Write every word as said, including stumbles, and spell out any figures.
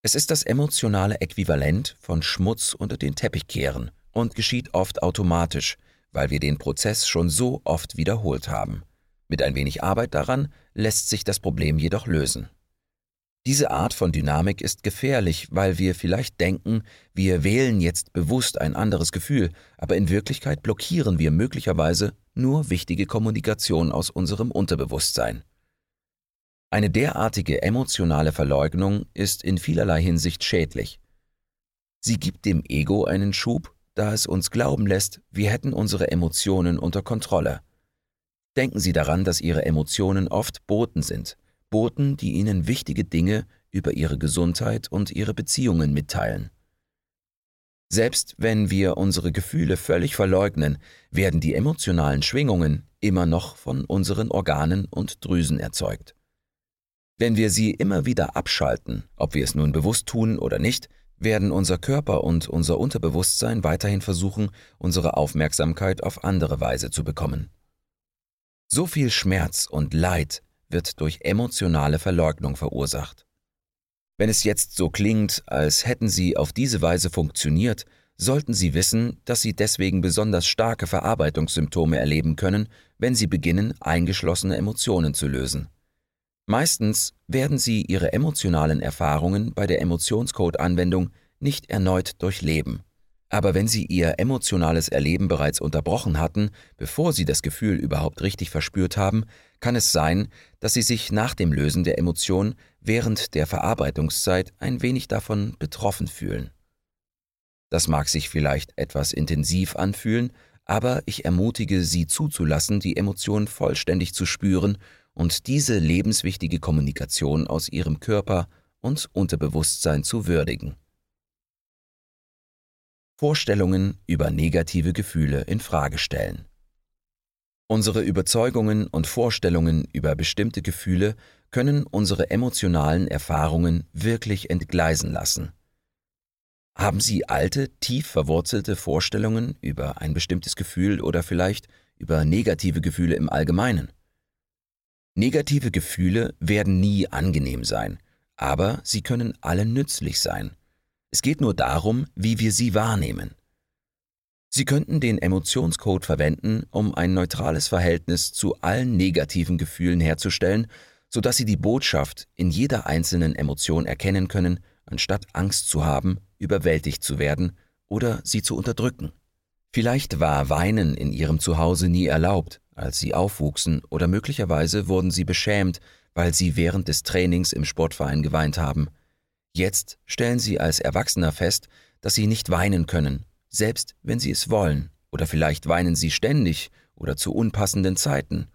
Es ist das emotionale Äquivalent von Schmutz unter den Teppich kehren und geschieht oft automatisch, weil wir den Prozess schon so oft wiederholt haben. Mit ein wenig Arbeit daran lässt sich das Problem jedoch lösen. Diese Art von Dynamik ist gefährlich, weil wir vielleicht denken, wir wählen jetzt bewusst ein anderes Gefühl, aber in Wirklichkeit blockieren wir möglicherweise nur wichtige Kommunikation aus unserem Unterbewusstsein. Eine derartige emotionale Verleugnung ist in vielerlei Hinsicht schädlich. Sie gibt dem Ego einen Schub, da es uns glauben lässt, wir hätten unsere Emotionen unter Kontrolle. Denken Sie daran, dass Ihre Emotionen oft Boten sind, Boten, die Ihnen wichtige Dinge über Ihre Gesundheit und Ihre Beziehungen mitteilen. Selbst wenn wir unsere Gefühle völlig verleugnen, werden die emotionalen Schwingungen immer noch von unseren Organen und Drüsen erzeugt. Wenn wir sie immer wieder abschalten, ob wir es nun bewusst tun oder nicht, werden unser Körper und unser Unterbewusstsein weiterhin versuchen, unsere Aufmerksamkeit auf andere Weise zu bekommen. So viel Schmerz und Leid wird durch emotionale Verleugnung verursacht. Wenn es jetzt so klingt, als hätten Sie auf diese Weise funktioniert, sollten Sie wissen, dass Sie deswegen besonders starke Verarbeitungssymptome erleben können, wenn Sie beginnen, eingeschlossene Emotionen zu lösen. Meistens werden Sie Ihre emotionalen Erfahrungen bei der Emotionscode-Anwendung nicht erneut durchleben. Aber wenn Sie Ihr emotionales Erleben bereits unterbrochen hatten, bevor Sie das Gefühl überhaupt richtig verspürt haben, kann es sein, dass Sie sich nach dem Lösen der Emotion während der Verarbeitungszeit ein wenig davon betroffen fühlen. Das mag sich vielleicht etwas intensiv anfühlen, aber ich ermutige Sie zuzulassen, die Emotion vollständig zu spüren und diese lebenswichtige Kommunikation aus Ihrem Körper und Unterbewusstsein zu würdigen. Vorstellungen über negative Gefühle in Frage stellen. Unsere Überzeugungen und Vorstellungen über bestimmte Gefühle können unsere emotionalen Erfahrungen wirklich entgleisen lassen. Haben Sie alte, tief verwurzelte Vorstellungen über ein bestimmtes Gefühl oder vielleicht über negative Gefühle im Allgemeinen? Negative Gefühle werden nie angenehm sein, aber sie können allen nützlich sein. Es geht nur darum, wie wir sie wahrnehmen. Sie könnten den Emotionscode verwenden, um ein neutrales Verhältnis zu allen negativen Gefühlen herzustellen, sodass Sie die Botschaft in jeder einzelnen Emotion erkennen können, anstatt Angst zu haben, überwältigt zu werden oder sie zu unterdrücken. Vielleicht war Weinen in Ihrem Zuhause nie erlaubt, als Sie aufwuchsen, oder möglicherweise wurden Sie beschämt, weil Sie während des Trainings im Sportverein geweint haben. Jetzt stellen Sie als Erwachsener fest, dass Sie nicht weinen können, selbst wenn Sie es wollen, oder vielleicht weinen Sie ständig oder zu unpassenden Zeiten.